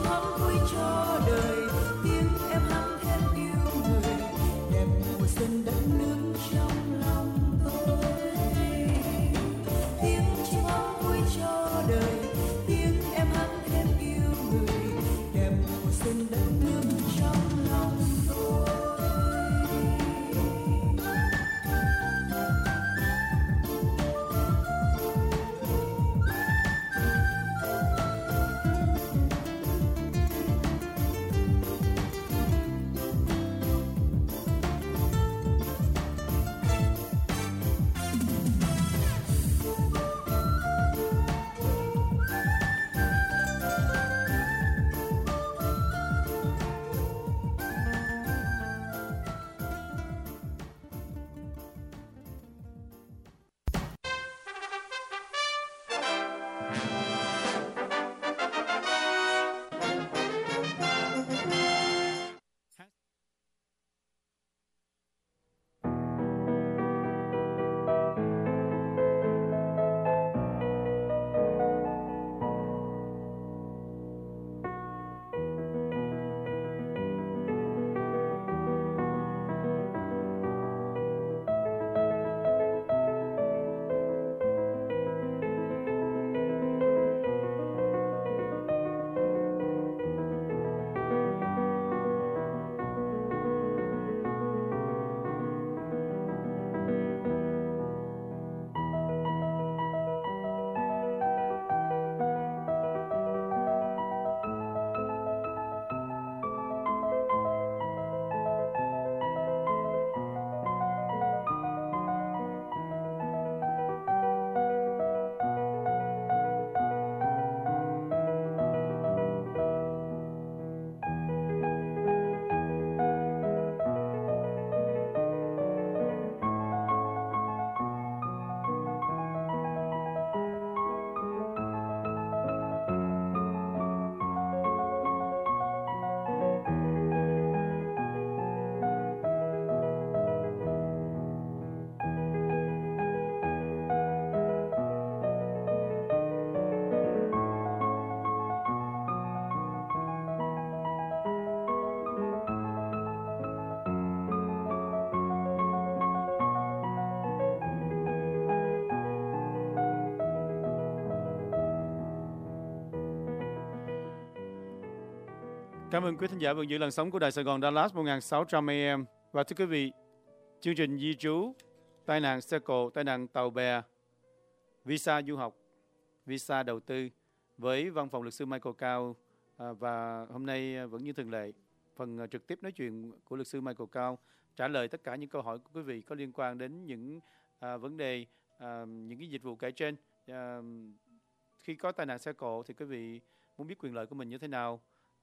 hóng vui cho đời, tiếng em hát thêm yêu người, đẹp mùa xuân đất nước trong lòng tôi. Tiếng chim hóng vui cho đời, tiếng em hát thêm yêu người, đẹp mùa xuân đất nước trong lòng tôi. Cảm ơn quý thính giả vẫn giữ làn sóng của Đài Sài Gòn Dallas 1600 AM. Và thưa quý vị, chương trình di trú, tai nạn xe cộ, tai nạn tàu bè, visa du học, visa đầu tư với văn phòng luật sư Michael Cao. Và hôm nay vẫn như thường lệ, phần trực tiếp nói chuyện của luật sư Michael Cao trả lời tất cả những câu hỏi của quý vị có liên quan đến những vấn đề, những cái dịch vụ kể trên. Khi có tai nạn xe cộ thì quý vị muốn biết quyền lợi của mình như thế nào,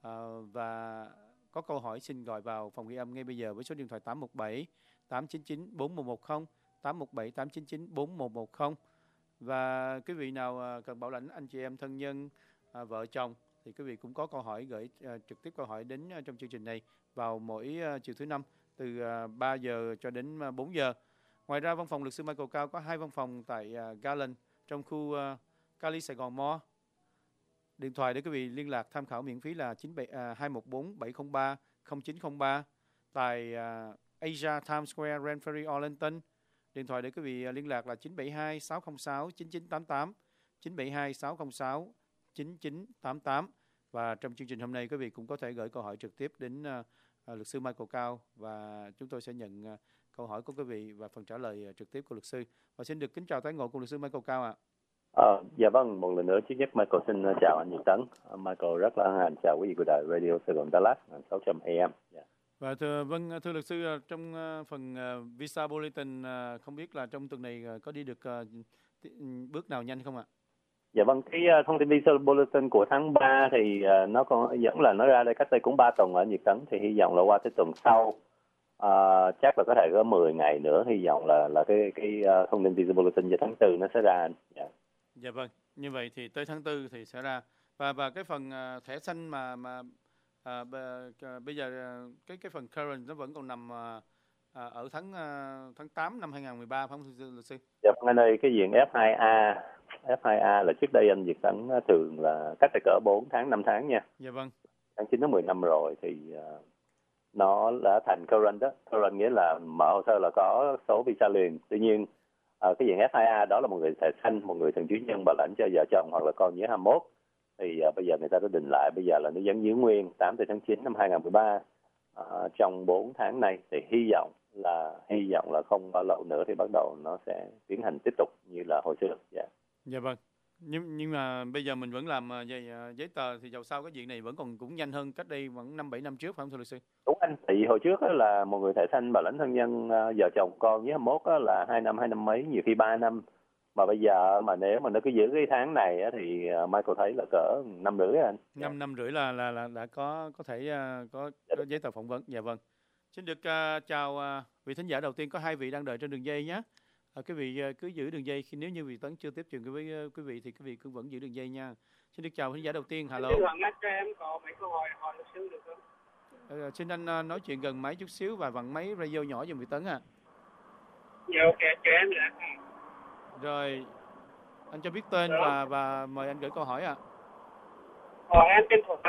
và có câu hỏi xin gọi vào phòng ghi âm ngay bây giờ với số điện thoại 817 899 4110, 817 899 4110. Và quý vị nào cần bảo lãnh anh chị em thân nhân, vợ chồng thì quý vị cũng có câu hỏi gửi trực tiếp câu hỏi đến trong chương trình này vào mỗi chiều thứ năm từ 3 giờ cho đến 4 giờ. Ngoài ra văn phòng luật sư Michael Cao có 2 văn phòng tại Garland trong khu Cali Sài Gòn Mall. Điện thoại để quý vị liên lạc tham khảo miễn phí là 214 703 0903 tại Asia Times Square, Ranfurly, Arlington. Điện thoại để quý vị liên lạc là 972 606 9988, 972 606 9988. Và trong chương trình hôm nay quý vị cũng có thể gửi câu hỏi trực tiếp đến luật sư Michael Cao và chúng tôi sẽ nhận câu hỏi của quý vị và phần trả lời trực tiếp của luật sư. Và xin được kính chào tái ngộ của luật sư Michael Cao ạ. Dạ vâng, một lần nữa trước nhất Michael xin chào anh Nhật Tấn. Michael rất là hân hạnh chào quý vị của đài Radio Sài Gòn Dallas 600 AM. Yeah. Và thưa luật sư, trong phần Visa Bulletin, không biết là trong tuần này có đi được bước nào nhanh không ạ? Dạ vâng, cái thông tin Visa Bulletin của tháng 3 thì nó còn vẫn là nó ra đây cách đây cũng 3 tuần ở Nhật Tấn, thì hy vọng là qua tới tuần sau chắc là có thể có 10 ngày nữa, hy vọng là cái thông tin Visa Bulletin vào tháng 4 nó sẽ ra. Yeah. Dạ vâng, như vậy thì tới tháng 4 thì sẽ ra. Và cái phần thẻ xanh mà bây giờ cái phần current nó vẫn còn nằm ở tháng 8 năm 2013 phải không luật sư? Dạ vâng anh ơi, cái diện F2A là trước đây anh Việt Tấn thường là cách đây cỡ 4 tháng 5 tháng nha. Dạ vâng. tháng 9 tháng 10 năm rồi thì nó đã thành current đó. Current nghĩa là mở hồ sơ là có số visa liền. Tuy nhiên cái dạng F2A đó là một người thẻ xanh, một người thường trú nhân bảo lãnh cho vợ chồng hoặc là con dưới 21. Thì bây giờ người ta đã định lại, bây giờ là nó vẫn giữ nguyên 8 tháng 9 năm 2013 trong 4 tháng này. Thì hy vọng là không bao lâu nữa thì bắt đầu nó sẽ tiến hành tiếp tục như là hồi xưa. Dạ vâng. Nhưng mà bây giờ mình vẫn làm giấy tờ thì dầu sau cái chuyện này vẫn còn cũng nhanh hơn cách đây vẫn 5-7 năm trước phải không thưa luật sư? Đúng anh, thì hồi trước là một người thẻ xanh bảo lãnh thân nhân vợ chồng con với 21 là 2 năm mấy, nhiều khi 3 năm. Mà bây giờ mà nếu mà nó cứ giữ cái tháng này thì Michael thấy là cỡ 5 rưỡi anh. 5 rưỡi là đã có thể có giấy tờ phỏng vấn. Dạ vâng. Xin được chào vị thính giả đầu tiên, có 2 vị đang đợi trên đường dây nhé. Quý vị cứ giữ đường dây, khi nếu như vị Tấn chưa tiếp chuyện với quý vị thì quý vị cứ vẫn giữ đường dây nha. Xin được chào thính giả đầu tiên. Hello. Cho em có mấy câu hỏi luật sư được không? Xin anh nói chuyện gần máy chút xíu và vặn máy radio nhỏ giùm vị Tấn ạ. Dạ ok, cho em là. Rồi, anh cho biết tên và mời anh gửi câu hỏi ạ. Em tên Thuận.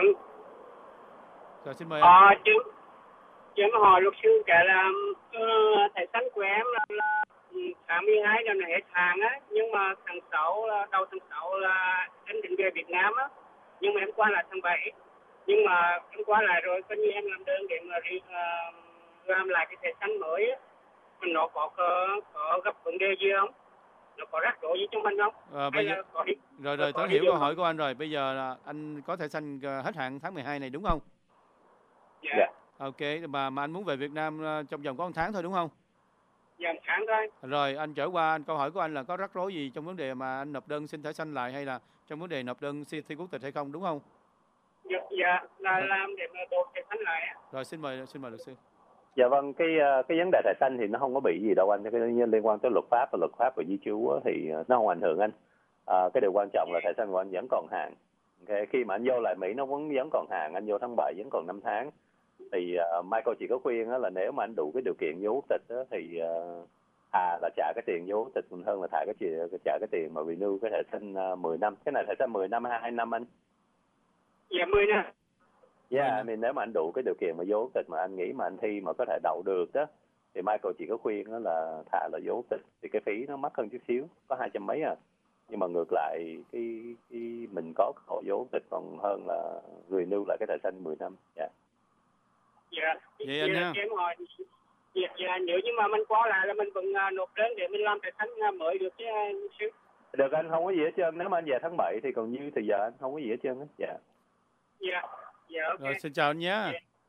Rồi xin mời anh. Cho em hỏi luật sư kể là thẻ xanh của em là tháng 12 năm là hết hàng á, nhưng mà tháng 6 là đầu tháng 6 là em định về Việt Nam á, nhưng mà em qua lại tháng 7. Nhưng mà em qua lại rồi coi như em làm đơn để mà làm lại cái thẻ xanh mới á, nó có gặp vấn đề gì không? Nó có rắc rối gì trong mình không? Rồi Tớ hiểu câu hỏi của anh rồi. Bây giờ là anh có thẻ xanh hết hạn tháng 12 này đúng không? Dạ. Ok, mà anh muốn về Việt Nam trong vòng có 1 tháng thôi đúng không? Dạ 1 tháng thôi. Rồi anh trở qua, câu hỏi của anh là có rắc rối gì trong vấn đề mà anh nộp đơn xin thẻ xanh lại hay là trong vấn đề nộp đơn xin thi quốc tịch hay không đúng không? Dạ, là làm để mà đổi thẻ xanh lại. Rồi xin mời luật sư. Dạ vâng, cái vấn đề thẻ xanh thì nó không có bị gì đâu anh. Cái liên quan tới luật pháp và di trú thì nó không ảnh hưởng anh. Cái điều quan trọng là thẻ xanh của anh vẫn còn hạn. Okay. Khi mà anh vô lại Mỹ nó vẫn còn hạn, anh vô tháng 7 vẫn còn 5 tháng. Thì Michael chỉ có khuyên là nếu mà anh đủ cái điều kiện vô quốc tịch thì thà là trả cái tiền vô quốc tịch còn hơn là trả cái tiền mà renew cái thẻ xanh 10 năm. Cái này thẻ xanh 10 năm hay 2 năm anh? Dạ 10 năm. Dạ, nếu mà anh đủ cái điều kiện mà vô quốc tịch mà anh nghĩ mà anh thi mà có thể đậu được đó thì Michael chỉ có khuyên là thà là vô quốc tịch thì cái phí nó mắc hơn chút xíu, có 200 mấy à. Nhưng mà ngược lại cái mình có cơ hội vô quốc tịch còn hơn là renew lại cái thẻ xanh 10 năm. Dạ. Dạ. Vậy anh nha. Em hỏi dạ, nếu như mà mình qua lại là mình vẫn nộp đơn để mình làm thẻ xanh mới được chứ sư? Được anh, không có gì hết trơn. Nếu mà anh về tháng 7 thì còn như thì giờ anh không có gì hết trơn á. Dạ. Dạ. Dạ ok. Rồi xin chào anh nhé.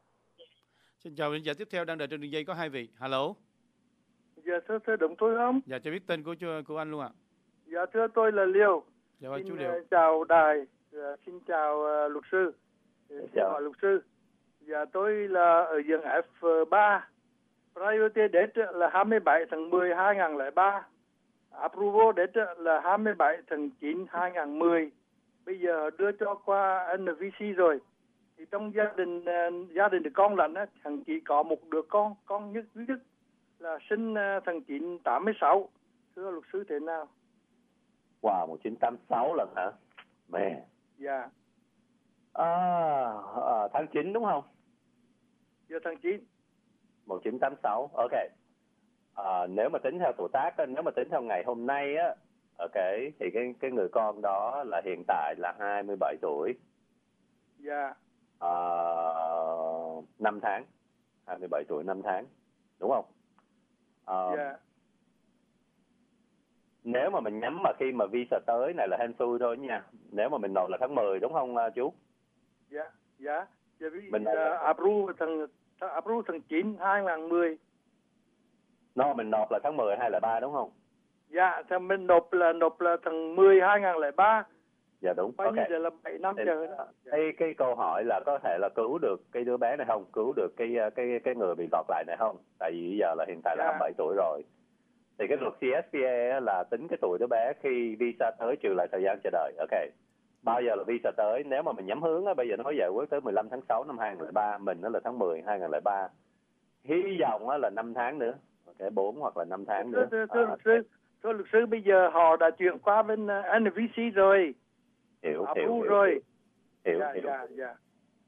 Xin chào vị giả tiếp theo đang đợi trên đường dây có 2 vị. Hello. Dạ thưa đúng tôi không? Dạ cho biết tên của anh luôn ạ. Dạ thưa tôi là Liêu. Dạ vâng chú Xin Liêu. chào đài, xin chào luật sư. Xin hỏi luật sư. Dạ tôi là ở diện F3. Priority date là 27 tháng 10 2003. Approval date là 27 tháng 9 2010. Bây giờ đưa cho qua NVC rồi. Thì trong gia đình con lành á, thằng chỉ có một đứa con nhất là sinh tháng 986. Thưa luật sư thế nào? Wow, 1986 lần hả? Mẹ. Dạ. Tháng 9 đúng không? Dạ tháng 9. 1986, ok. Nếu mà tính theo tuổi tác, nếu mà tính theo ngày hôm nay á, ok, thì cái người con đó là hiện tại là 27 tuổi. Dạ. 5 tháng. 27 tuổi 5 tháng. Đúng không? Dạ. Nếu mà mình nhắm mà khi mà visa tới này là hên xui thôi nha. Nếu mà mình nộp là tháng 10 đúng không chú? Dạ. Dạ. Mình approve tháng 9 2010. Mình nộp là tháng 10 hay là 3 đúng không? Dạ, thì mình nộp là tháng 10 2003. Dạ đúng. Bao nhiêu Okay. là 7 năm chờ đó. Cái câu hỏi là có thể là cứu được cái đứa bé này không? Cứu được cái người bị gọt lại này không? Tại vì bây giờ là hiện tại là 27 tuổi rồi. Thì cái luật CSPA là tính cái tuổi đứa bé khi visa tới trừ lại thời gian chờ đợi. Ok. Bao giờ là visa tới? Nếu mà mình nhắm hướng á, bây giờ nó có giải quyết tới 15 tháng 6 năm 2003, mình nó là tháng 10 2003. Hy vọng á là 5 tháng nữa. Ok, 4 hoặc là 5 tháng nữa. Thưa luật sư, bây giờ họ đã chuyển qua bên NVC rồi. Hiểu rồi. Hiểu. Dạ.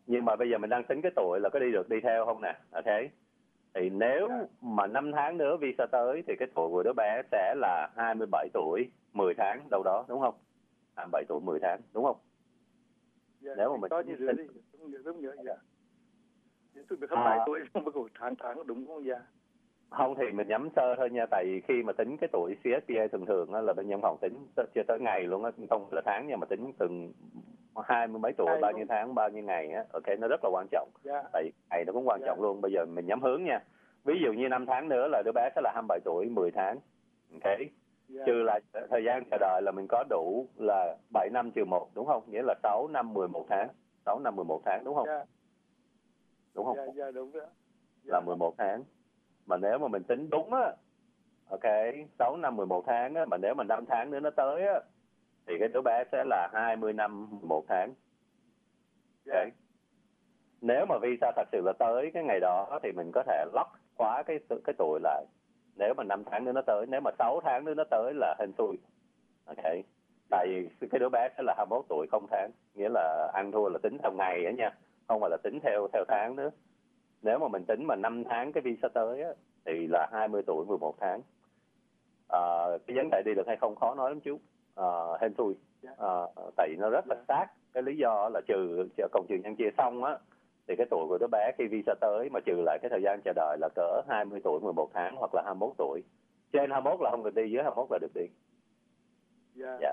Nhưng mà bây giờ mình đang tính cái tuổi là có đi được đi theo không nè. Ok. Thì nếu mà 5 tháng nữa visa tới thì cái tuổi của đứa bé sẽ là 27 tuổi 10 tháng đâu đó, đúng không? 27 tuổi 10 tháng, đúng không? Nếu mà mình có như rửa đi, đúng nhớ dạ. Tôi được 27 tuổi không có tháng đúng không dạ? Không thì mình nhắm sơ thôi nha, tại vì khi mà tính cái tuổi CSPA thường là bên văn phòng tính chưa tới ngày luôn á, không là tháng nha, mà tính từng 20 mấy tuổi, bao nhiêu tháng, bao nhiêu ngày á. Ok, nó rất là quan trọng. Tại ngày nó cũng quan trọng luôn. Bây giờ mình nhắm hướng nha. Ví dụ như 5 tháng nữa là đứa bé sẽ là 27 tuổi 10 tháng. Ok. Trừ lại thời gian chờ đợi là mình có đủ là 7 năm trừ 1, đúng không? Nghĩa là 6 năm 11 tháng. 6 năm 11 tháng, đúng không? Đúng không? Dạ, đúng đó. Là 11 tháng. Mà nếu mà mình tính đúng á, ok, 6 năm 11 tháng á, mà nếu mà 5 tháng nữa nó tới á, thì cái đứa bé sẽ là 20 năm 11 tháng. Ok. Nếu mà visa thật sự là tới cái ngày đó thì mình có thể lock khóa cái tuổi lại. Nếu mà 5 tháng nữa nó tới, nếu mà 6 tháng nữa nó tới là hên xui. Ok. Tại vì cái đứa bé sẽ là 21 tuổi 0 tháng, nghĩa là ăn thua là tính theo ngày á nha, không phải là tính theo tháng nữa. Nếu mà mình tính mà 5 tháng cái visa tới á, thì là 20 tuổi 11 tháng. Cái vấn đề đi được hay không khó nói lắm chú. Hên xui. Tại vì nó rất là sát. Cái lý do là trừ nhân chia xong á, thì cái tuổi của đứa bé khi visa tới mà trừ lại cái thời gian chờ đợi là cỡ 20 tuổi 11 tháng hoặc là 21 tuổi. Trên 21 là không được đi, dưới 21 là được đi. Dạ.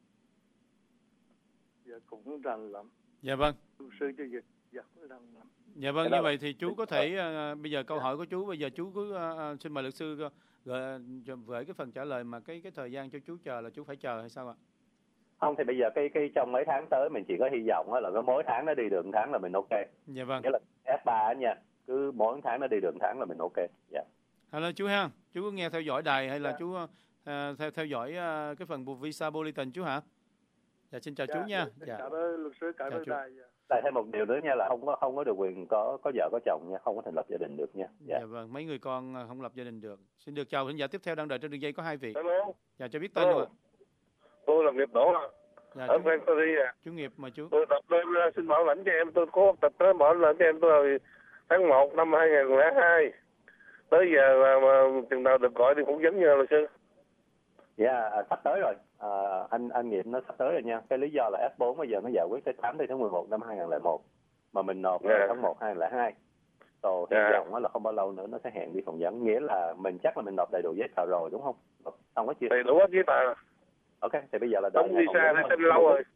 Dạ cũng rành lắm. Dạ vâng. Luật sư cho việc. Dạ cũng rành lắm. Dạ vâng, như vậy thì chú có thể bây giờ câu hỏi của chú, bây giờ chú cứ xin mời luật sư gửi cái phần trả lời mà cái thời gian cho chú chờ là chú phải chờ hay sao ạ? Không thì bây giờ cái trong mấy tháng tới mình chỉ có hy vọng là có mỗi tháng nó đi được 1 tháng là mình ok. Dạ vâng. Nghĩa là F3 nha, cứ mỗi tháng nó đi được 1 tháng là mình ok. Dạ. Hello chú ha, chú có nghe theo dõi đài hay là chú theo dõi cái phần visa bulletin chú hả? Dạ xin chào chú nha. Dạ. Cảm ơn luật sư, cảm ơn đài. Tại thêm một điều nữa nha là không có được quyền có vợ có chồng nha, không có thành lập gia đình được nha. Dạ vâng, mấy người con không lập gia đình được. Xin được chào thính giả tiếp theo đang đợi trên đường dây có 2 vị. Hello. Dạ cho biết tên luôn ạ. Tôi là Nghiệp Đỗ ạ. Dạ, ở Factory ạ. Chú Nghiệp mà chú. Tôi tập lên xin bảo lãnh cho em, tôi có tập lên bảo lãnh cho em tôi là tháng 1 năm 2002. Tới giờ mà chừng nào được gọi thì cũng giống như luật sư. Dạ, sắp tới rồi. Anh Nghiệp nó sắp tới rồi nha. Cái lý do là F4 bây giờ nó giải quyết tới 8 tháng 11 năm 2001 mà mình nộp tháng 1 2002. Rồi hy vọng là không bao lâu nữa nó sẽ hẹn đi phỏng vấn, nghĩa là mình chắc là mình nộp đầy đủ giấy tờ rồi đúng không? Không có chưa? Đầy đủ hết giấy tờ. Ok, thì bây giờ là đóng visa đã xin lâu rồi.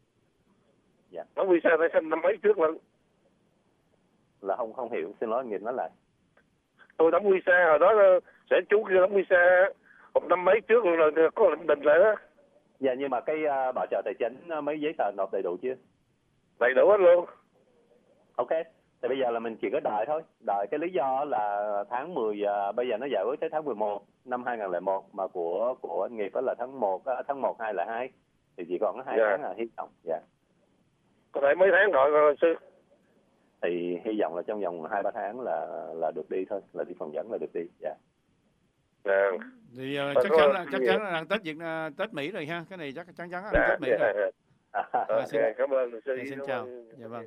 Dạ. Đóng visa đã xin năm mấy trước lần. Là không hiểu, xin lỗi anh Nghiệp nói lại. Tôi đóng visa hồi đó sẽ chú kia đóng visa một năm mấy trước rồi có lệnh định lại đó. Dạ, nhưng mà cái bảo trợ tài chính mấy giấy tờ nộp đầy đủ chưa? Đầy đủ hết luôn. Ok, thì bây giờ là mình chỉ có đợi thôi. Đợi cái lý do là tháng 10 bây giờ nó giải quyết tới tháng 11 năm 2001 mà của anh Nghiệp đó là tháng 1 2002 thì chỉ còn có 2 tháng là hy vọng. Dạ. Có thể mấy tháng rồi luật sư. Thì hy vọng là trong vòng 2-3 tháng là được đi thôi, là đi phỏng vấn là được đi. Dạ. Thì chắc chắn là Tết Mỹ rồi ha, cái này chắc chắn là Tết Mỹ rồi. Cảm ơn luật sư. Xin chào. Dạ vâng.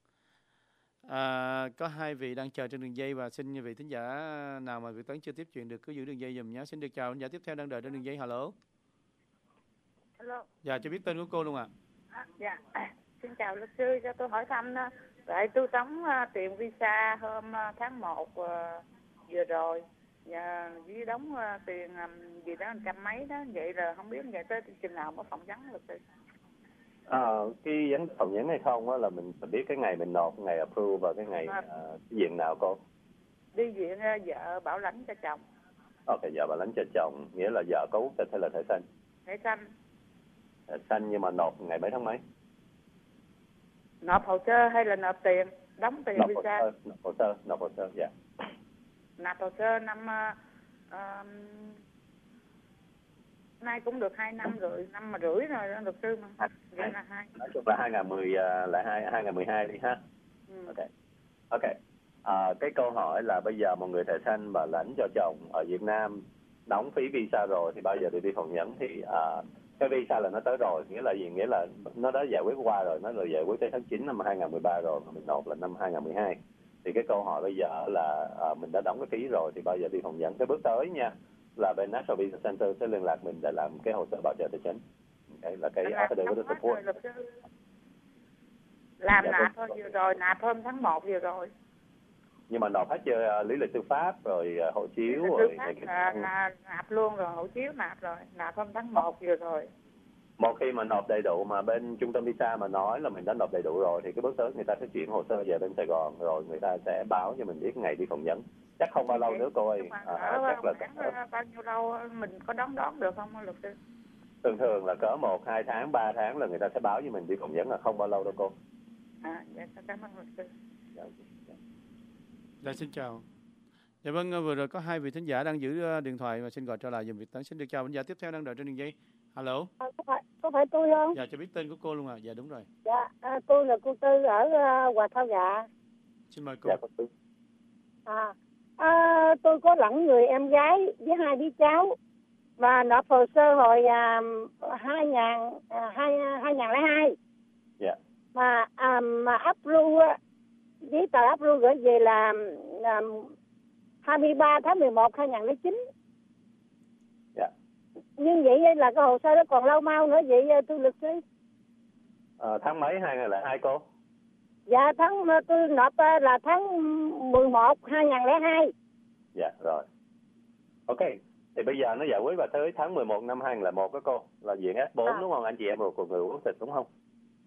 Có 2 vị đang chờ trên đường dây và xin vị thính giả nào mà Việt Tấn chưa tiếp chuyện được cứ giữ đường dây dùm nhé. Xin được chào thính giả tiếp theo đang đợi trên đường dây. Hello. Hello. Dạ, cho biết tên của cô luôn ạ. Dạ. Xin chào luật sư, cho tôi hỏi thăm đó. Vậy tôi đóng tiền visa hôm tháng 1 vừa rồi. Với đóng tiền gì đó 100 mấy đó, vậy là không biết vậy tới chừng nào mới phỏng vấn luật sư. Cái phỏng vấn hay không á là mình phải biết cái ngày mình nộp, ngày approve và cái ngày cái diện nào cô? Đi diện vợ bảo lãnh cho chồng. Ok, vợ bảo lãnh cho chồng, nghĩa là vợ có quốc tịch hay là thẻ xanh? Thẻ xanh. Thẻ xanh nhưng mà nộp ngày mấy tháng mấy? Nộp hồ sơ hay là nộp tiền? Đóng tiền visa. Nộp hồ sơ, dạ. Nộp hồ sơ năm nay cũng được 2 năm rồi, 5 mà rưỡi rồi đó luật sư mà. Vậy là 2. Nói chung là 2012 đi ha. Ok. Cái câu hỏi là bây giờ một người thẻ xanh bảo lãnh cho chồng ở Việt Nam đóng phí visa rồi thì bao giờ được đi phỏng vấn thì Cái visa là nó tới rồi, nghĩa là gì? Nghĩa là nó đã giải quyết qua rồi, nó là giải quyết tới tháng 9 năm 2013 rồi, mà mình nộp là năm 2012. Thì cái câu hỏi bây giờ là mình đã đóng cái phí rồi thì bao giờ đi phỏng vấn? Cái bước tới nha là bên National Visa Center sẽ liên lạc mình để làm cái hồ sơ bảo trợ tài chính. Okay, là cái affidavit of support. Làm nạp thôi vừa rồi, nạp hôm tháng 1 vừa rồi. Nhưng mà nộp hết chưa lý lịch tư pháp rồi hộ chiếu rồi là nạp luôn rồi, hộ chiếu nạp rồi, nạp hôm tháng 1 vừa rồi. Một khi mà nộp đầy đủ mà bên trung tâm visa mà nói là mình đã nộp đầy đủ rồi thì cái bước tới người ta sẽ chuyển hồ sơ về bên Sài Gòn, rồi người ta sẽ báo cho mình biết ngày đi phỏng vấn. Chắc không bao lâu nữa cô ơi. Chắc là bao nhiêu lâu mình có đón được không luật sư? Thường là cỡ 1, 2 tháng, 3 tháng là người ta sẽ báo cho mình đi phỏng vấn, là không bao lâu đâu cô. Dạ, cảm ơn luật sư. Dạ, xin chào. Dạ vâng, vừa rồi có 2 vị thính giả đang giữ điện thoại và xin gọi trở lại dùm Việt Tấn. Xin được chào thính giả tiếp theo đang đợi trên đường dây. Alo. Có phải tôi không? Dạ, cho biết tên của cô luôn à? Dạ đúng rồi. Dạ, tôi là cô Tư ở Hòa Thao Dạ. Xin mời cô. Dạ, cô Tư. Tôi có lẫn người em gái với 2 đứa cháu và nộp hồ sơ hồi 2002. Dạ. Mà approve giấy tờ approve gửi về là 23 tháng 11 2009. Dạ. Nhưng vậy là cái hồ sơ đó còn lâu mau nữa vậy thưa luật sư? Tháng mấy 2002 cô? Dạ, tôi nộp là tháng 11 2002. Dạ rồi. Ok. Thì bây giờ nó giải quyết vào tới tháng 11 năm 2001 đó cô, là diện S4 đúng không? Anh chị em một người quốc tịch đúng không?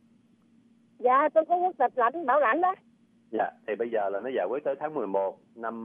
Dạ, tôi có quốc tịch lãnh bảo lãnh đó. Dạ, thì bây giờ là nó giải quyết tới tháng 11 năm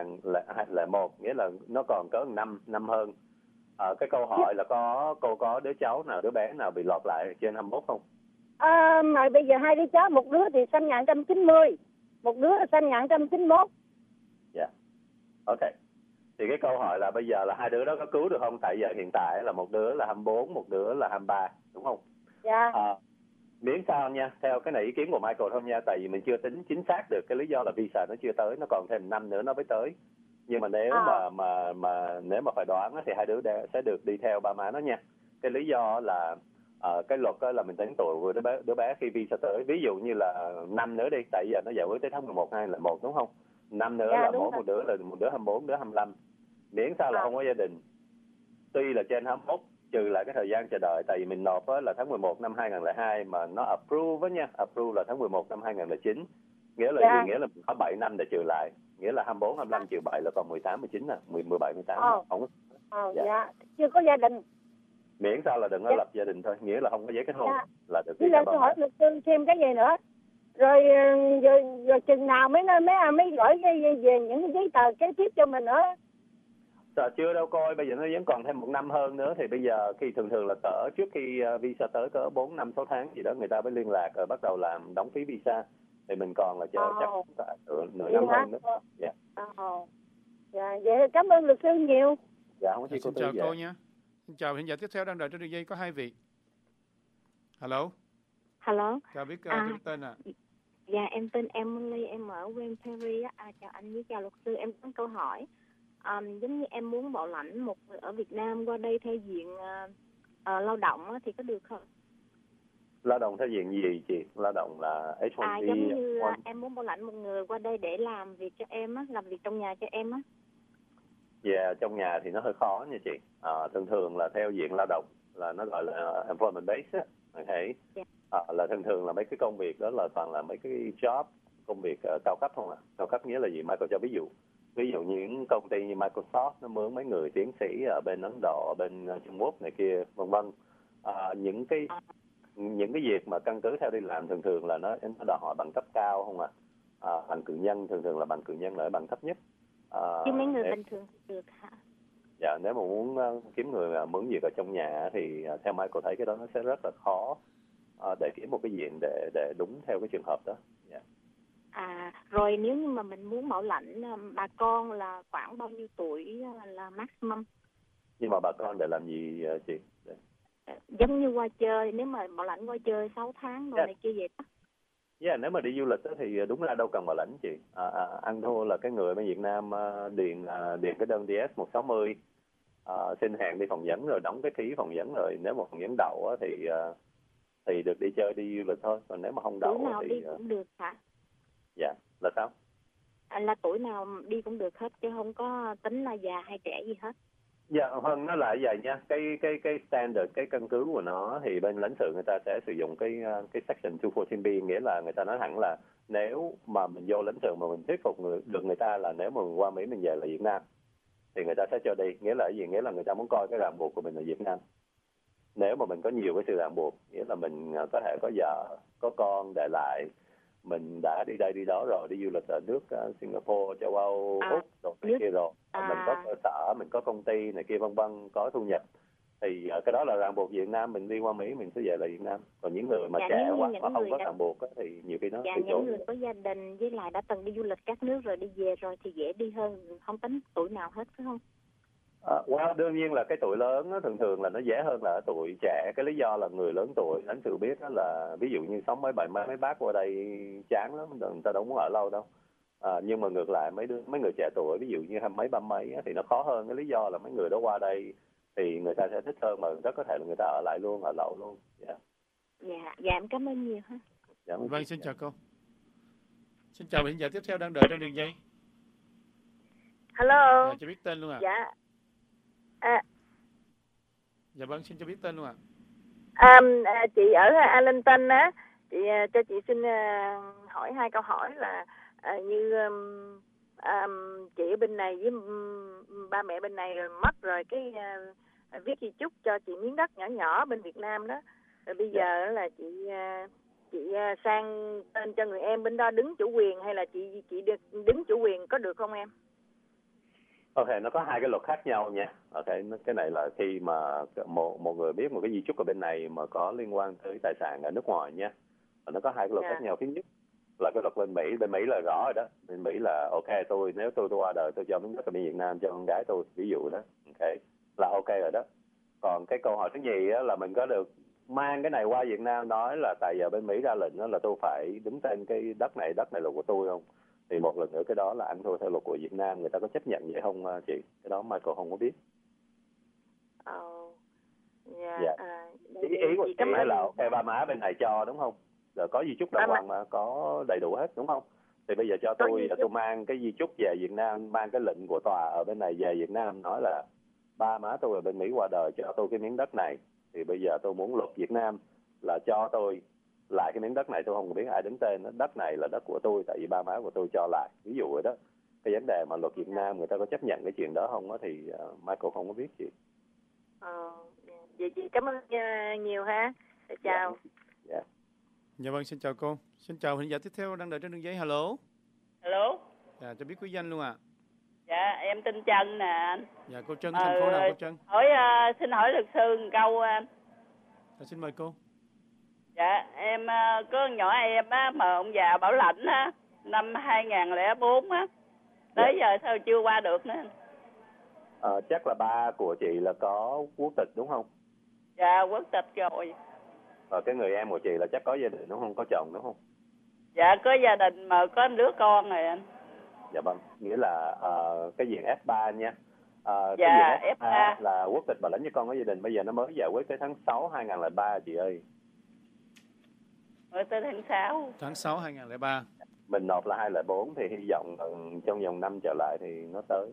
2001, nghĩa là nó còn có 5 hơn. Cái câu hỏi là cô có đứa cháu nào, đứa bé nào bị lọt lại trên 21 không? Mà bây giờ 2 đứa cháu, một đứa thì sinh 1990, một đứa sinh 1991. Dạ. Ok. Thì cái câu hỏi là bây giờ là 2 đứa đó có cứu được không? Tại giờ hiện tại là một đứa là 24, một đứa là 23, đúng không? Dạ. Miễn sao nha, theo cái này ý kiến của Michael thôi nha, tại vì mình chưa tính chính xác được cái lý do là visa nó chưa tới, nó còn thêm 5 nữa nó mới tới. Nhưng mà nếu nếu mà phải đoán thì 2 đứa sẽ được đi theo ba má nó nha. Cái lý do là cái luật là mình tính tuổi của đứa bé khi visa tới. Ví dụ như là 5 nữa đi, tại giờ nó giải quyết tới tháng 11 2001 đúng không? 5 nữa là một đứa là một đứa 24, đứa 25. Miễn sao là không có gia đình. Tuy là trên 21 trừ lại cái thời gian chờ đợi, tại vì mình nộp là tháng 11 năm 2002 mà nó approve nha, approve là tháng 11 năm 2009. Nghĩa là gì? Nghĩa là mình có 7 năm để trừ lại. Nghĩa là 24, 25 trừ 7 là còn 18, 19 nè, 17, 18. Không có. Dạ, chưa có gia đình. Miễn sao là đừng có lập gia đình thôi, nghĩa là không có giấy kết hôn là được. Bây giờ tôi hỏi luật sư thêm cái gì nữa. Rồi chừng nào mới gửi về những cái giấy tờ kế tiếp cho mình nữa? Chưa đâu coi, bây giờ nó vẫn còn thêm 1 năm hơn nữa. Thì bây giờ khi thường là trước khi visa tới cỡ 4, 5, 6 tháng gì đó người ta mới liên lạc rồi bắt đầu làm đóng phí visa. Thì mình còn là chờ chắc nửa năm hơn nữa. Dạ. Dạ, vậy cảm ơn luật sư nhiều. Dạ, không có gì cô Tư. Chào cô nha. Xin chào hiện giờ tiếp theo đang đợi trên đường dây có 2 vị. Hello. Chào biết tên ạ. Dạ, em tên Emily, em ở Wayne Perry á. Chào anh với chào luật sư, em có câu hỏi. Giống như em muốn bảo lãnh một người ở Việt Nam qua đây theo diện lao động á, thì có được không? Lao động theo diện gì chị? Lao động là H1B? Giống như em muốn bảo lãnh một người qua đây để làm việc cho em á, làm việc trong nhà cho em á. Dạ, trong nhà thì nó hơi khó nha chị. Thường là theo diện lao động là nó gọi là employment based á. Okay. Là thường là mấy cái công việc đó là toàn là mấy cái job, công việc cao cấp không ạ? Cao cấp nghĩa là gì? Michael cho ví dụ như những công ty như Microsoft nó mướn mấy người tiến sĩ ở bên Ấn Độ, bên Trung Quốc này kia, vân vân. Những cái việc mà căn cứ theo đi làm thường là nó đòi hỏi bằng cấp cao không ạ? Bằng cử nhân thường là bằng cử nhân là ở bằng thấp nhất. Chứ mấy người bình thường được hả? Dạ, nếu mà muốn kiếm người mướn việc ở trong nhà thì theo Michael thấy cái đó nó sẽ rất là khó để kiếm một cái diện để đúng theo cái trường hợp đó. Yeah. Rồi nếu như mà mình muốn bảo lãnh bà con là khoảng bao nhiêu tuổi là maximum? Nhưng mà bà con để làm gì chị? Giống như qua chơi, nếu mà bảo lãnh qua chơi 6 tháng rồi này kia vậy đó. Nếu mà đi du lịch thì đúng là đâu cần bảo lãnh chị. Ăn thua là cái người bên Việt Nam điền cái đơn DS 160 xin hẹn đi phỏng vấn rồi đóng cái phí phỏng vấn, rồi nếu mà phỏng vấn đậu á, thì được đi chơi đi du lịch thôi, còn nếu mà không đậu tuổi nào thì đi cũng được hả? Dạ, là sao? Là tuổi nào đi cũng được hết chứ không có tính là già hay trẻ gì hết. Dạ, hơn nó là vậy nha. Cái standard, cái căn cứ của nó thì bên lãnh sự người ta sẽ sử dụng cái section 214B, nghĩa là người ta nói thẳng là nếu mà mình vô lãnh sự mà mình thuyết phục được người ta là nếu mà mình qua Mỹ mình về là Việt Nam thì người ta sẽ cho đi. Nghĩa là cái gì? Nghĩa là người ta muốn coi cái ràng buộc của mình ở Việt Nam. Nếu mà mình có nhiều cái sự ràng buộc, nghĩa là mình có thể có vợ, có con để lại, mình đã đi đây đi đó rồi, đi du lịch ở nước Singapore, châu Âu, Úc, rồi này kia rồi, mình có cơ sở, mình có công ty này kia vân vân, có thu nhập, thì cái đó là ràng buộc Việt Nam, mình đi qua Mỹ mình sẽ về là Việt Nam. Còn những người mà trẻ quá mà không có ràng buộc thì nhiều khi nó từ chối. Những người có gia đình với lại đã từng đi du lịch các nước rồi đi về rồi thì dễ đi hơn, không tính tuổi nào hết phải không? Đương nhiên là cái tuổi lớn nó thường là nó dễ hơn là tuổi trẻ. Cái lý do là người lớn tuổi lãnh sự biết đó là ví dụ như sống mấy bác qua đây chán lắm, người ta đâu muốn ở lâu đâu. Nhưng mà ngược lại mấy người trẻ tuổi ví dụ như mấy ba mấy thì nó khó hơn. Cái lý do là mấy người đó qua đây thì người ta sẽ thích hơn, mà rất có thể là người ta ở lại luôn, ở lâu luôn. Dạ em cảm ơn nhiều ha. Vâng, xin chào cô. Xin chào vị khán giả tiếp theo đang đợi trên đường dây. Hello. Cho biết tên luôn ạ. Dạ. Dạ vâng, xin cho biết tên luôn ạ. Chị ở Arlington á, cho chị xin hỏi 2 câu hỏi là như chị ở bên này với ba mẹ bên này rồi mất rồi, cái viết di chúc cho chị miếng đất nhỏ nhỏ bên Việt Nam đó, rồi bây giờ là chị sang tên cho người em bên đó đứng chủ quyền, hay là chị được đứng chủ quyền có được không em? Ok, nó có 2 cái luật khác nhau nha. Ok, cái này là khi mà một người biết một cái di chúc ở bên này mà có liên quan tới tài sản ở nước ngoài nha. Nó có 2 cái luật khác nhau. Thứ nhất là cái luật bên Mỹ là rõ rồi đó. Bên Mỹ là ok, nếu tôi qua đời tôi cho miếng đất ở bên Việt Nam cho con gái tôi, ví dụ đó. Ok, là ok rồi đó. Còn cái câu hỏi thứ nhì á, là mình có được mang cái này qua Việt Nam, nói là tại giờ bên Mỹ ra lệnh đó là tôi phải đứng tên cái đất này là của tôi không? Thì một lần nữa cái đó là ăn thua theo luật của Việt Nam, người ta có chấp nhận vậy không chị? Cái đó Michael không có biết. Ý của chị là ok, ba má bên này cho đúng không? Rồi có di chúc đàng hoàng mà, có đầy đủ hết đúng không? Thì bây giờ cho tôi mang cái di chúc về Việt Nam, mang cái lệnh của tòa ở bên này về Việt Nam, nói là ba má tôi ở bên Mỹ qua đời cho tôi cái miếng đất này, thì bây giờ tôi muốn luật Việt Nam là cho tôi lại cái miếng đất này, tôi không biết ai đứng tên, đất này là đất của tôi tại vì ba má của tôi cho lại, ví dụ rồi đó. Cái vấn đề mà luật Việt Nam người ta có chấp nhận cái chuyện đó không á thì Michael không có biết chị. Vậy chị cảm ơn nhiều ha. Chào. Dạ vâng, xin chào cô. Xin chào khán giả tiếp theo đang đợi trên đường dây. Hello. Dạ, cho biết quý danh luôn ạ. Dạ, em tên Trân nè anh. Dạ, cô Trân, thành phố nào cô Trân? Xin hỏi luật sư một câu. Xin mời cô. Dạ, em có nhỏ em á, mà ông già bảo lãnh á, năm 2004 á, tới giờ sao chưa qua được nữa? Chắc là ba của chị là có quốc tịch đúng không? Dạ, quốc tịch rồi. Cái người em của chị là chắc có gia đình đúng không? Có chồng đúng không? Dạ, có gia đình mà có đứa con rồi anh. Dạ vâng, nghĩa là cái diện F3 nha. Dạ, cái diện F3 là quốc tịch bảo lãnh cho con có gia đình, bây giờ nó mới giải quyết tới tháng 6 2003 chị ơi. Mới tới tháng 6. Tháng 6 2003. Mình nộp là 204 thì hy vọng trong vòng 5 trở lại thì nó tới.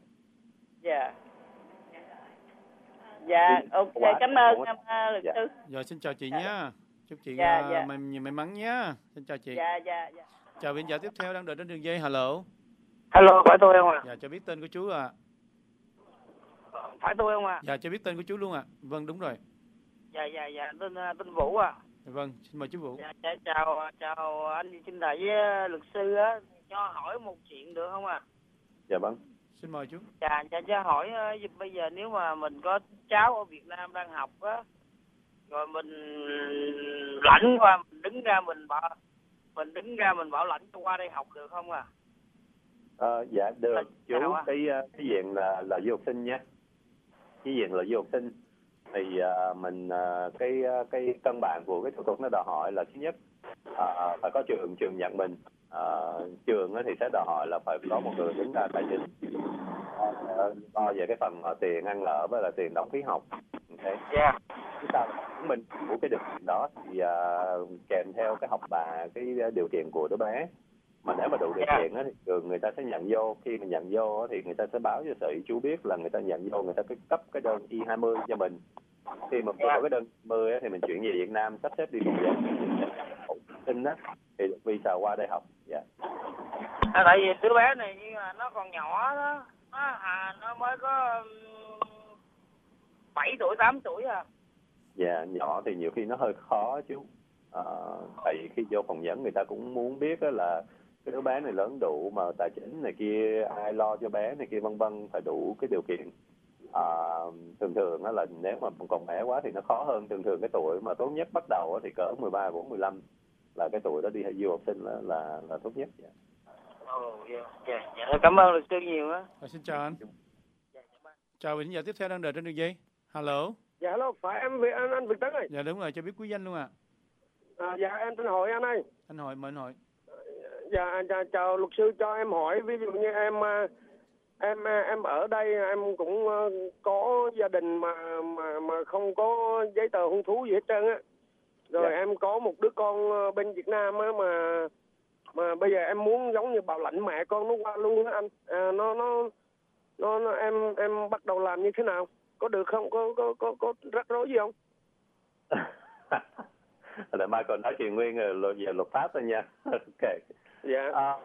Dạ, ok, cảm ơn luật sư. Rồi, xin chào chị nhé. Chúc chị nhiều may mắn nhé. Xin chào chị. Dạ. Chào vị giả tiếp theo đang đợi trên đường dây. Hello. Hello, phải tôi không ạ? Dạ, cho biết tên của chú ạ. Phải tôi không ạ? Dạ, cho biết tên của chú luôn ạ. Vâng, đúng rồi. Dạ, tên Vũ ạ. Vâng, xin mời chú Vũ. Dạ, chào anh xin đại với luật sư á, cho hỏi một chuyện được không ạ? Dạ vâng. Xin mời chú. Dạ, cho hỏi bây giờ nếu mà mình có cháu ở Việt Nam đang học á, rồi mình lãnh qua, mình đứng ra mình bảo lãnh cho qua đây học được không ạ? Dạ được chú. Cái diện là du học sinh nhé. Cái diện là du học sinh thì mình cái căn bản của cái thủ tục nó đòi hỏi là thứ nhất phải có trường nhận mình. Trường thì sẽ đòi hỏi là phải có một người đứng ra tài chính. lo về cái phần tiền ăn ở với là tiền đóng phí học. Okay. Chúng ta chứng minh của cái điều kiện đó thì kèm theo cái học bạ cái điều kiện của đứa bé. Mà nếu mà đủ điều kiện á, thì thường người ta sẽ nhận vô. Khi mà nhận vô á, thì người ta sẽ báo cho sở chú biết là người ta nhận vô, người ta cấp cái đơn I-20 cho mình. Khi mà có cái đơn 10 á, thì mình chuyển về Việt Nam sắp xếp đi cùng với xin á, thì được visa qua đây học. Tại vì đứa bé này như là nó còn nhỏ đó, nó mới có 7 tuổi 8 tuổi à. Dạ, nhỏ thì nhiều khi nó hơi khó chứ. Tại vì khi vô phỏng vấn người ta cũng muốn biết là cái đứa bé này lớn đủ mà tài chính này kia, ai lo cho bé này kia vân vân, phải đủ cái điều kiện. Thường đó là nếu mà còn bé quá thì nó khó hơn. Thường cái tuổi mà tốt nhất bắt đầu thì cỡ 13, 14, 15 là cái tuổi đó đi du học sinh là tốt nhất. Cảm ơn luật sư nhiều á. Xin chào anh. Chào vị khán giả tiếp theo đang đợi trên đường dây. Hello. Dạ hello, phải em anh Việt Tấn ơi. Dạ đúng rồi, cho biết quý danh luôn ạ. Dạ em tên Hội anh ơi. Anh Hội, mời anh Hội. Dạ chào luật sư, cho em hỏi, ví dụ như em ở đây em cũng có gia đình mà không có giấy tờ hôn thú gì hết trơn á. Rồi em có một đứa con bên Việt Nam á, mà bây giờ em muốn giống như bảo lãnh mẹ con nó qua luôn á anh. Nó em bắt đầu làm như thế nào? Có được không? Có rắc rối gì không? Để Michael nói chuyện nguyên về luật pháp thôi nha. Ok. Dạ.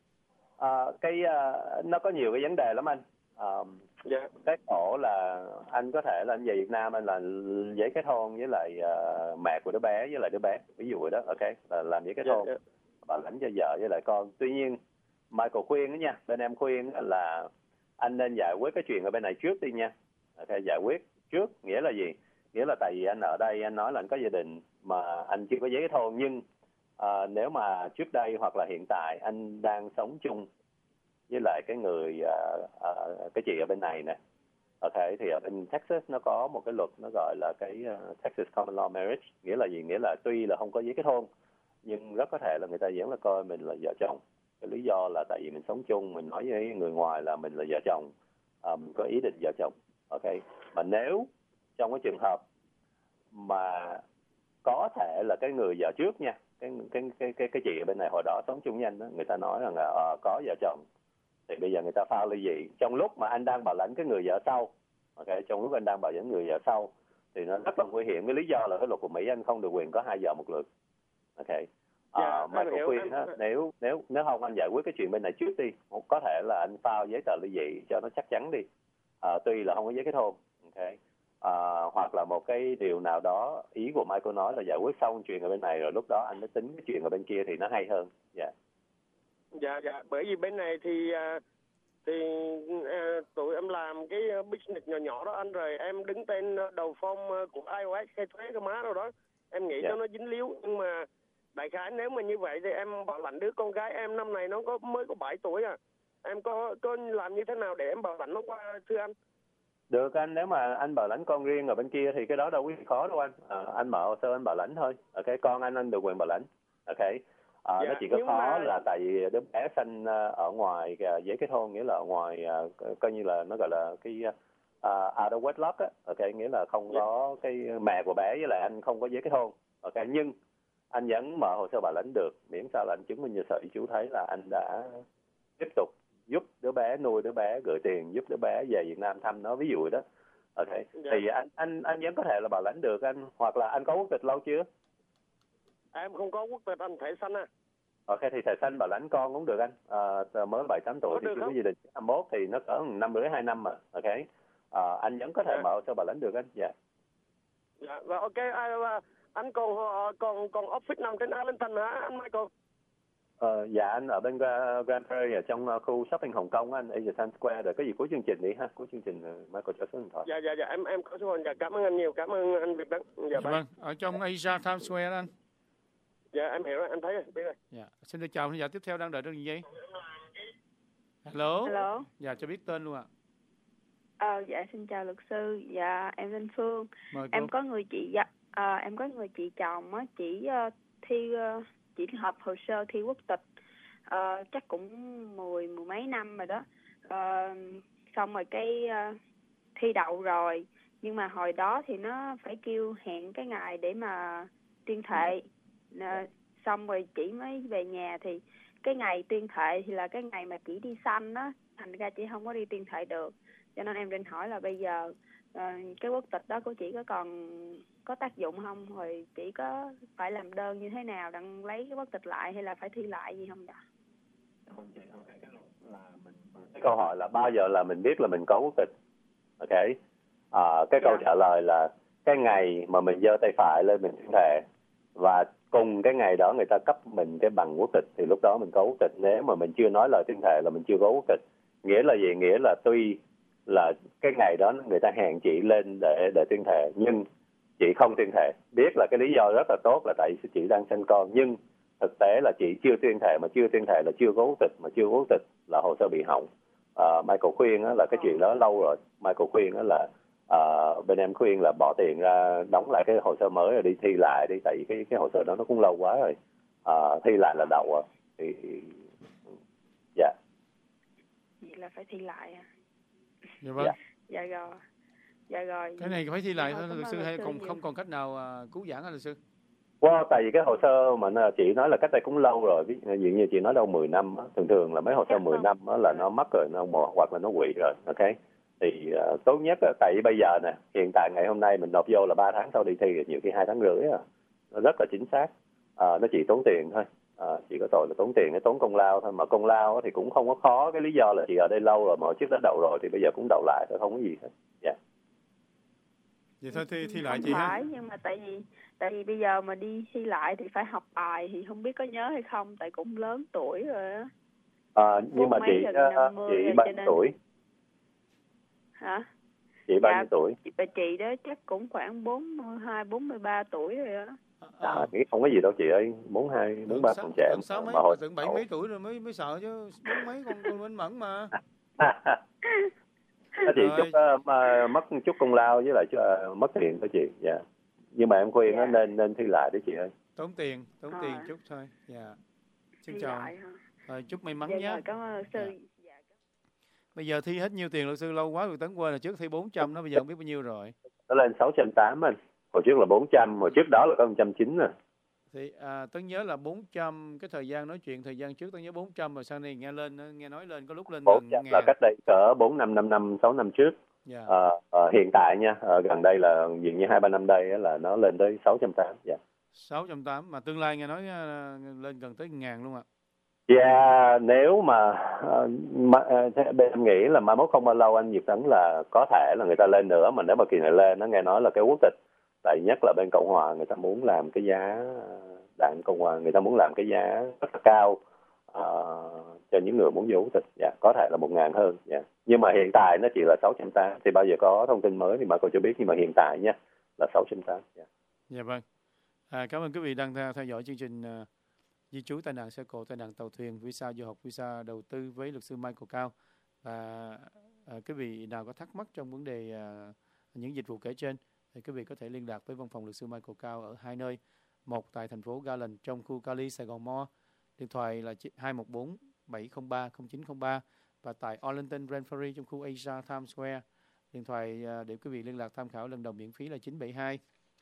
Nó có nhiều cái vấn đề lắm anh. Dạ. Cái khổ là anh có thể là anh về Việt Nam anh là giấy kết hôn với lại mẹ của đứa bé với lại đứa bé, ví dụ vậy đó. Ok, là làm giấy kết hôn, bảo lãnh cho vợ với lại con. Tuy nhiên Michael khuyên đó nha, bên em khuyên là anh nên giải quyết cái chuyện ở bên này trước đi nha. Ok, giải quyết trước nghĩa là gì? Nghĩa là tại vì anh ở đây anh nói là anh có gia đình mà anh chưa có giấy kết hôn, nhưng nếu mà trước đây hoặc là hiện tại anh đang sống chung với lại cái người cái chị ở bên này nè. Ok, thì ở bên Texas nó có một cái luật nó gọi là cái Texas Common Law Marriage. Nghĩa là gì? Nghĩa là tuy là không có giấy kết hôn nhưng rất có thể là người ta vẫn là coi mình là vợ chồng. Cái lý do là tại vì mình sống chung, mình nói với người ngoài là mình là vợ chồng, mình có ý định vợ chồng. Ok, mà nếu trong cái trường hợp mà có thể là cái người vợ trước nha, cái chị ở bên này hồi đó sống chung với anh đó, người ta nói rằng là có vợ chồng, thì bây giờ người ta file ly dị trong lúc mà anh đang bảo lãnh cái người vợ sau. Ok, trong lúc anh đang bảo lãnh người vợ sau thì nó rất là nguy hiểm. Cái lý do là cái luật của Mỹ anh không được quyền có hai vợ một lượt. Ok. Mà có quyền á, nếu không anh giải quyết cái chuyện bên này trước đi, có thể là anh file giấy tờ ly dị cho nó chắc chắn đi. Tuy là không có giấy kết hôn. Ok. Hoặc là một cái điều nào đó, ý của Michael nói là giải quyết xong chuyện ở bên này rồi lúc đó anh mới tính cái chuyện ở bên kia thì nó hay hơn. Dạ, bởi vì bên này thì tụi em làm cái business nhỏ nhỏ đó anh, rồi em đứng tên đầu form của IRS khai thuế cái má đâu đó, em nghĩ cho nó dính líu. Nhưng mà đại khái nếu mà như vậy thì em bảo lãnh đứa con gái em năm nay nó mới có 7 tuổi à, em có làm như thế nào để em bảo lãnh nó qua thưa anh? Được anh, nếu mà anh bảo lãnh con riêng ở bên kia thì cái đó đâu có gì khó đâu anh. Anh mở hồ sơ anh bảo lãnh thôi. Ok, con anh được quyền bảo lãnh. Ok. Nó chỉ có khó là tại vì đứa bé sinh ở ngoài giấy kết hôn, nghĩa là ở ngoài coi như là nó gọi là cái out of wedlock á. Ok, nghĩa là không có cái mẹ của bé với lại anh không có giấy kết hôn. Ok, nhưng anh vẫn mở hồ sơ bảo lãnh được, miễn sao là anh chứng minh cho sở chú thấy là anh đã tiếp tục giúp đứa bé, nuôi đứa bé, gửi tiền giúp đứa bé về Việt Nam thăm nó, ví dụ đó. Ok, thì anh vẫn có thể là bảo lãnh được anh. Hoặc là anh có quốc tịch lâu chưa? Em không có quốc tịch anh, thẻ xanh à. Ok, thì thẻ xanh bảo lãnh con cũng được anh. Mới 7-8 tuổi thì chưa có gia đình, 21 thì nó cỡ 1,5-2 năm mà. Ok, anh vẫn có thể mở cho bảo lãnh được anh. Dạ. Dạ, và ok, anh còn office nằm trên Arlington hả anh Michael? Dạ anh ở bên Grand Prairie ở trong khu shopping Hồng Kông anh, Asia Times Square. Rồi có gì cuối chương trình đi ha, cuối chương trình Michael cho số điện thoại. Dạ em có số điện thoại. Cảm ơn anh nhiều, cảm ơn anh Việt Tấn. Dạ vâng, ở trong Asia Times Square anh. Dạ em hiểu rồi, anh thấy rồi, biết rồi. Dạ, xin được chào khán giả tiếp theo đang đợi trên đường dây. Hello. Dạ, cho biết tên luôn ạ. Dạ xin chào luật sư. Dạ em tên Phương. Em có người chị chồng á, chỉ hợp hồ sơ thi quốc tịch chắc cũng mười mấy năm rồi đó. xong rồi cái thi đậu rồi, nhưng mà hồi đó thì nó phải kêu hẹn cái ngày để mà tuyên thệ. Xong rồi chị mới về nhà, thì cái ngày tuyên thệ thì là cái ngày mà chị đi sanh đó, thành ra chị không có đi tuyên thệ được. Cho nên em định hỏi là bây giờ cái quốc tịch đó của chị còn có tác dụng không, rồi chị có phải làm đơn như thế nào đặng lấy cái quốc tịch lại, hay là phải thi lại gì không vậy? Cái câu hỏi là bao giờ là mình biết là mình có quốc tịch? Ok. Cái câu trả lời là cái ngày mà mình giơ tay phải lên mình tuyên thệ, và cùng cái ngày đó người ta cấp mình cái bằng quốc tịch, thì lúc đó mình có quốc tịch. Nếu mà mình chưa nói lời tuyên thệ là mình chưa có quốc tịch. Nghĩa là gì? Nghĩa là tuy là cái ngày đó người ta hẹn chị lên để tuyên thệ, nhưng chị không tuyên thệ. Biết là cái lý do rất là tốt là tại chị đang sinh con, nhưng thực tế là chị chưa tuyên thệ, mà chưa tuyên thệ là chưa có quốc tịch, mà chưa có quốc tịch là hồ sơ bị hỏng. Michael khuyên là cái chuyện đó lâu rồi. Michael khuyên là bên em khuyên là bỏ tiền ra đóng lại cái hồ sơ mới rồi đi thi lại đi, tại vì cái hồ sơ đó nó cũng lâu quá rồi. Thi lại là đậu rồi. Thì dạ. Vậy là phải thi lại à? Dạ vâng. Dạ rồi. Cái này phải thi lại thôi luật sư, hay còn không còn cách nào cứu vãn hả luật sư? Tại vì cái hồ sơ mà chị nói là cách đây cũng lâu rồi, ví dụ như chị nói đâu 10 năm, thường là mấy hồ sơ 10 năm là nó mất rồi, nó hoặc là nó hủy rồi. Ok. Thì tốt nhất là tại vì bây giờ nè, hiện tại ngày hôm nay mình nộp vô là 3 tháng sau đi thi, nhiều khi 2 tháng rưỡi à. Nó rất là chính xác. Nó chỉ tốn tiền thôi. Chỉ có tội là tốn tiền, tốn công lao thôi, mà công lao thì cũng không có khó. Cái lý do là chị ở đây lâu rồi, mà hồi trước đã đậu rồi thì bây giờ cũng đậu lại thôi, không có gì hết. Dạ. Vậy thôi thi lại chị ha. Nhưng mà tại vì bây giờ mà đi thi lại thì phải học bài, thì không biết có nhớ hay không, tại cũng lớn tuổi rồi á. Nhưng mà chị bao nhiêu tuổi? Hả? Chị bao nhiêu tuổi? Chị đó chắc cũng khoảng 42, 43 tuổi rồi á. Nghĩ không có gì đâu chị ơi, 42, 43 còn trẻ. Gần 6 mấy, mà tưởng 7 mấy tuổi rồi mới sợ chứ, 4 mấy còn minh mẫn mà. Chị chút mất chút công lao với lại mất tiền thôi chị. Dạ. Nhưng mà em khuyên nên thi lại đấy chị ơi. Tốn tiền chút thôi. Dạ. Xin chào. Chúc may mắn nhé. Cảm ơn luật sư. Bây giờ thi hết nhiêu tiền luật sư? Lâu quá rồi Tấn quên là trước thi 400 đó, bây giờ không biết bao nhiêu rồi. Nó lên 680 anh. Hồi trước là 400, hồi trước đó là có 190 nè. Thì Tấn nhớ là 400, cái thời gian nói chuyện thời gian trước Tấn nhớ 400, rồi sau này nghe nói lên có lúc lên 400 là cách đây cỡ 4 năm, 5 năm, 6 năm trước. Yeah. Hiện tại nha, gần đây là dường như 2-3 năm đây là nó lên tới 680. Dạ. 680, mà tương lai nghe nói lên gần tới 1.000 luôn ạ. Dạ, nếu mà em nghĩ là mai mốt không bao lâu anh Việt Tấn là có thể là người ta lên nữa, mà nếu mà kỳ này lên nó nghe nói là cái quốc tịch, tại nhất là bên Cộng hòa người ta muốn làm cái giá, Đảng Cộng hòa người ta muốn làm cái giá rất là cao cho những người muốn vô quốc tịch. Dạ, có thể là 1.000 hơn. Dạ. Nhưng mà hiện tại nó chỉ là 680, thì bao giờ có thông tin mới thì bà cô cho biết, nhưng mà hiện tại nha là 680. Dạ. Dạ vâng. Cảm ơn quý vị đang theo dõi chương trình di trú, tai nạn xe cộ, tai nạn tàu thuyền, visa du học, visa đầu tư với luật sư Michael Cao. Và quý vị nào có thắc mắc trong vấn đề những dịch vụ kể trên thì quý vị có thể liên lạc với văn phòng luật sư Michael Cao ở 2 nơi. Một tại thành phố Garland trong khu Cali, Sài Gòn Mo, điện thoại là 214-703-0903, và tại Arlington, Brentford trong khu Asia Times Square, điện thoại để quý vị liên lạc tham khảo lần đầu miễn phí là 972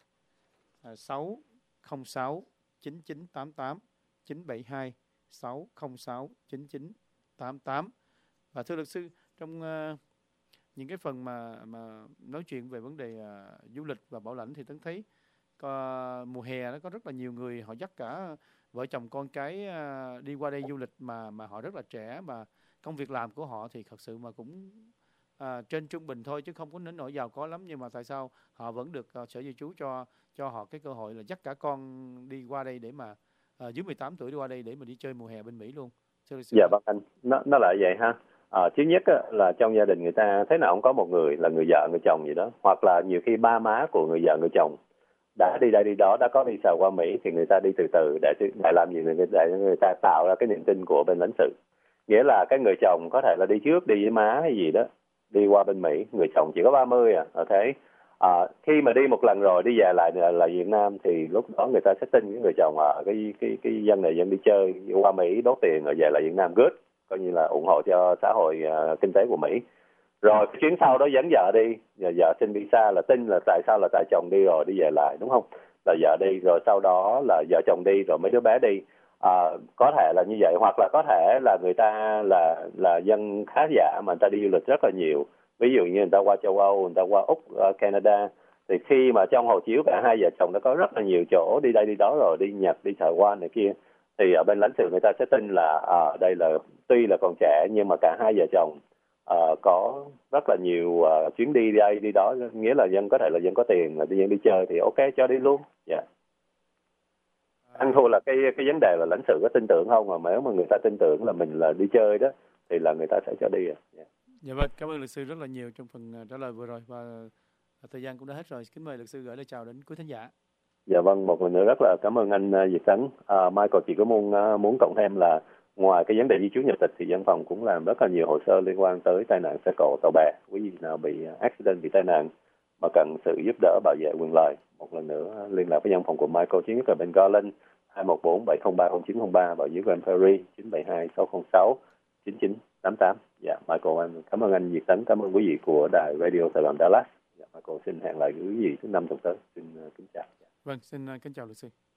606 9988, 972 606 9988. Và thưa luật sư, trong những cái phần mà nói chuyện về vấn đề du lịch và bảo lãnh thì Tấn thấy mùa hè nó có rất là nhiều người họ dắt cả vợ chồng con cái đi qua đây du lịch mà họ rất là trẻ, mà công việc làm của họ thì thật sự mà cũng trên trung bình thôi, chứ không có đến nỗi giàu có lắm, nhưng mà tại sao họ vẫn được Sở Di trú cho họ cái cơ hội là dắt cả con đi qua đây để mà dưới 18 tuổi đi qua đây để mà đi chơi mùa hè bên Mỹ luôn. Dạ vâng anh, nó là vậy ha. Thứ nhất là trong gia đình người ta thế nào cũng có một người là người vợ người chồng gì đó, hoặc là nhiều khi ba má của người vợ người chồng đã đi đây đi đó, đã có visa qua Mỹ, thì người ta đi từ từ để làm gì, để người ta tạo ra cái niềm tin của bên lãnh sự. Nghĩa là cái người chồng có thể là đi trước, đi với má hay gì đó, đi qua bên Mỹ, người chồng chỉ có 30 thế. Khi mà đi một lần rồi đi về lại là Việt Nam thì lúc đó người ta sẽ tin cái người chồng cái dân này dân đi chơi qua Mỹ đốt tiền rồi về lại Việt Nam, good, coi như là ủng hộ cho xã hội kinh tế của Mỹ. Rồi chuyến sau đó dẫn vợ đi, vợ xin visa là tin là tại sao là tại chồng đi rồi đi về lại, đúng không? Là vợ đi rồi sau đó là vợ chồng đi rồi mấy đứa bé đi. Có thể là như vậy, hoặc là có thể là người ta là dân khá giả mà người ta đi du lịch rất là nhiều. Ví dụ như người ta qua châu Âu, người ta qua Úc, Canada, thì khi mà trong hộ chiếu cả hai vợ chồng nó có rất là nhiều chỗ đi đây đi đó rồi, đi Nhật, đi Taiwan này kia, thì ở bên lãnh sự người ta sẽ tin là đây là tuy là còn trẻ nhưng mà cả hai vợ chồng có rất là nhiều chuyến đi đây đi đó, nghĩa là dân có thể là dân có tiền là dân đi chơi thì ok cho đi luôn. Dạ. Ăn thua là cái vấn đề là lãnh sự có tin tưởng không, mà nếu mà người ta tin tưởng là mình là đi chơi đó thì là người ta sẽ cho đi. Yeah. Dạ vâng, cảm ơn luật sư rất là nhiều trong phần trả lời vừa rồi, và thời gian cũng đã hết rồi. Kính mời luật sư gửi lời chào đến quý thính giả. Dạ vâng, một lần nữa rất là cảm ơn anh Việt Tấn. Michael chỉ có muốn cộng thêm là ngoài cái vấn đề di trú nhập tịch thì văn phòng cũng làm rất là nhiều hồ sơ liên quan tới tai nạn xe cộ tàu bè. Quý vị nào bị accident, bị tai nạn mà cần sự giúp đỡ bảo vệ quyền lợi, một lần nữa liên lạc với văn phòng của Michael, chính là bên Garland 214-703-0903 và dưới bên Perry 972-606-9988. Dạ, Michael, anh cảm ơn anh Việt Tấn, cảm ơn quý vị của đài Radio Sài Gòn Dallas. Dạ, Michael xin hẹn lại quý vị thứ 5 tuần tới. Xin kính chào. Vâng, xin kính chào luật sư.